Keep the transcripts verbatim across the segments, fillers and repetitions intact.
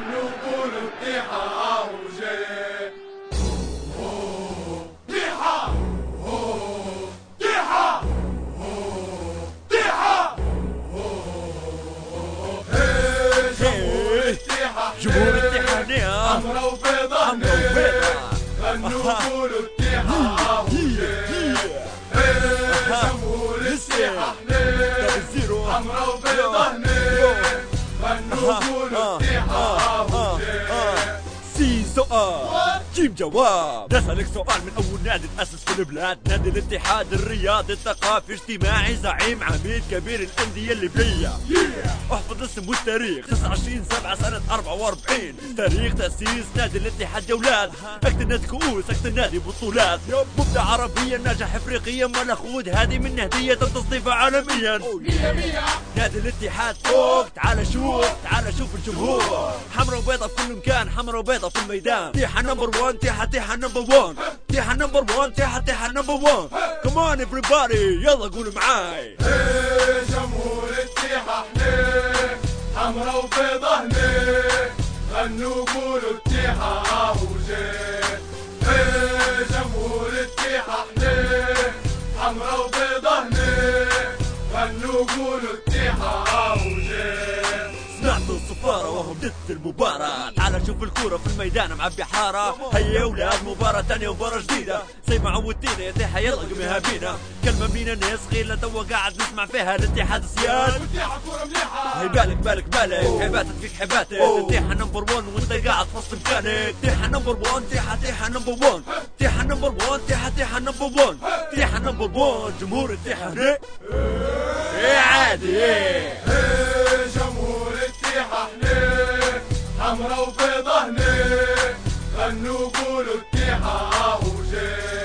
غنوا قولوا التيحة وجاي تيحة تيحة تيحة جمهور التيحة حمرا وبيضا غنوا قولوا التيحة وجاي جمهور التيحة حمرا وبيضا غنوا قولوا التيحة وجاي سي سؤال جيب جواب. نسألك سؤال، من أول نادي تأسس في البلاد؟ نادي الاتحاد الرياضي الثقافي اجتماعي، زعيم عميد كبير الأندية الليبية. احفظ الاسم والتاريخ، تسعة وعشرين سبعة سنة أربعة وأربعين. تاريخ تأسيس نادي الاتحاد جولات، اكتب نادي كؤوس، اكتب نادي بطولات. مبدع عربيا، ناجح افريقيا، ملخود هذه من هدية تم تصنيفها عالميا. مية مية نادي الاتحاد فوق، تعال شوف تعال شوف الجمهور. حمرا وبيضة في كل مكان، حمرا وبيضة في الميدان. تيحة نمبر وان، تيحة تيحة نمبر وان، تيحة نمبر وان، تيحة تيحة نمبر وان. كمان everybody يلا قولوا معاي. جمهور التيحة حنين، حمرا وبيضا هنين، غنوا قولوا التيحة وجاي. جمهور التيحة حنين، حمرا وبيضا هنين، غنوا قولوا التيحة وجاي. سمعتوا الصفارة وهم ضد المباراة، تعال شوف الكورة في الميدان معبي حارة. هيا يا ولاد مباراة تانية، مباراة جديدة زي ما عودتينا يا تيحة، يلا قميها بينا. كلمة من الناس غير توا قاعد نسمع فيها الاتحاد صياد. والتيحة كورة مليحة، هي بالك بالك بالك، حباتك فيك حباتك. تيحة نمبر وان وانت قاعد في وسط مكانك. تيحة نمبر وان، تيحة تيحة نمبر وان، تيحة نمبر وان، تيحة تيحة نمبر وان، تيحة نمبر وان. جمهور التيحة هنا ايه عادي ايه. جمهور التيحة حنين، حمرا وبيضا هنين، غنوا قولوا التيحة وجاي.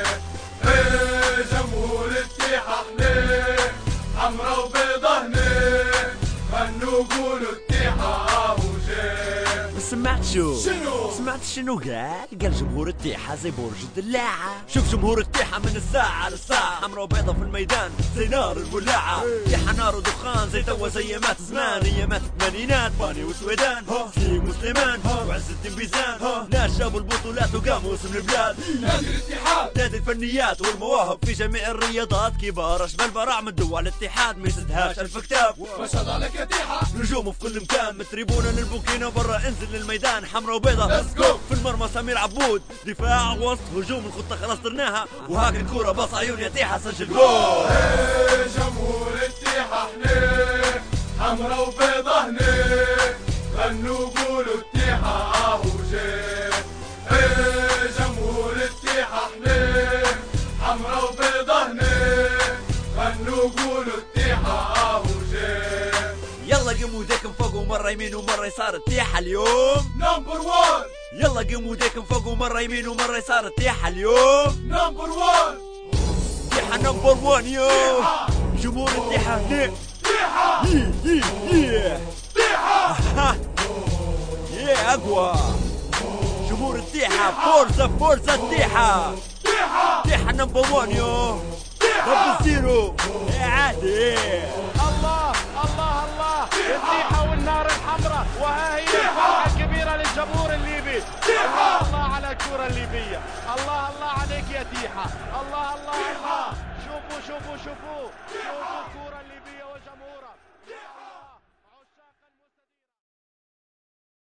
جمهور التيحة حنين، حمرا وبيضا هنين، غنوا قولوا التيحة وجاي. سمعت شو؟ شنو؟ سمعت شنو قال؟ قال جمهور التيحة زي برج الدلاعة. شوف جمهور التيحة من الساعة للساعة، حمرا وبيضة في الميدان زي نار الولاعة. تيحة نار ودخان زي توا زي ايامات زمان، ايامات الثمانينات. باني وسويدان، سليم وسليمان وعز الدين بيزان، ناس جابوا البطولات وقاموا اسم البلاد. نادي الاتحاد، نادي الفنيات والمواهب في جميع الرياضات، كبار اشبال براع من دول الاتحاد ما يسدهاش الف كتاب. ما شاء الله عليك يا تيحة، نجومه في كل مكان، متريبونا للبوكينا برا انزل للميدان. حمرا وبيضة Let's go. في المرمى سمير عبود، دفاع وسط هجوم، الخطة خلاص درناها. وهاك الكورة باص عيون يا تيحة سجل جول. جمهور التيحة حنين، حمرا وبيضا هنين، غنوا قولوا التيحة وجاي. جمهور التيحة حنين، حمرا وبيضا هنين، غنوا قولوا التيحة وجاي. يلا قوموا ايديكم فوق ومرة يمين ومرة يسار التيحة اليوم. نمبر وان، يلا قوموا ايديكم فوق ومرة يمين ومرة يسار التيحة اليوم. نمبر وان، تيحة نمبر وان يوم. جمهور التيحة هنا تيحة يي يي يي تيحة يي اقوى. جمهور التيحة فورزا فورزا التيحة. تيحة تيحة نمبر وان يوم. دبل زيرو يا عادي. الله الله الله، التيحة والنار الحمراء، وها هي الفرحة الكبيرة للجمهور الليبي. الله الله على الكرة الليبية، الله الله عليك يا تيحة، الله الله الله. شوفوا شوفوا شوفوا شوفوا